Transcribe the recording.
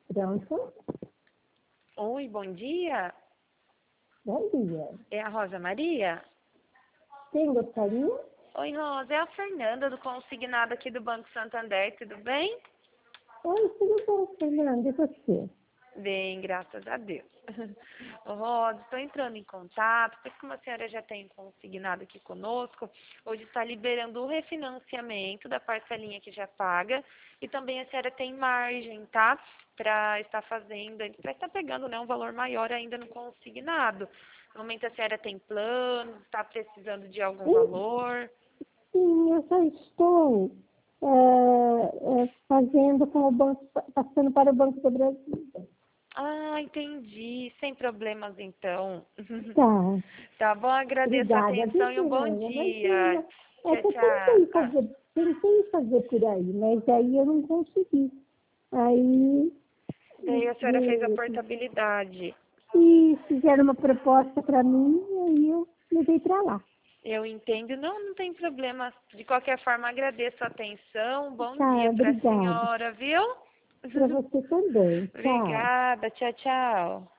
Pronto. Oi, bom dia. Bom dia. É a Rosa Maria? Quem gostaria? Oi, Rosa, é a Fernanda do Consignado aqui do Banco Santander, tudo bem? Oi, tudo bom, Fernanda? E você? Bem, graças a Deus. Ô, Rosa, estou entrando em contato, porque como a senhora já tem consignado aqui conosco, hoje está liberando o refinanciamento da parcelinha que já paga e também a senhora tem margem, tá? Para estar fazendo, para estar pegando, né, um valor maior ainda no consignado. No momento a senhora tem plano, está precisando de algum Sim, valor? sim, eu já estou fazendo com o banco, passando para o Banco do Brasil. Ah, entendi. Sem problemas, então. Tá, Tá bom, agradeço a obrigada, atenção e um bom Virgínia. dia. Imagina, Tchau, que eu tchau. tentei fazer por aí, mas aí eu não consegui. Aí Daí a senhora fez a e, portabilidade. e fizeram uma proposta para mim e aí eu levei para lá. Eu entendo. Não, não tem problema. De qualquer forma, agradeço a atenção. Bom Tá, dia para a obrigada. senhora, viu? Para você também. Tchau. Obrigada. Tchau, tchau.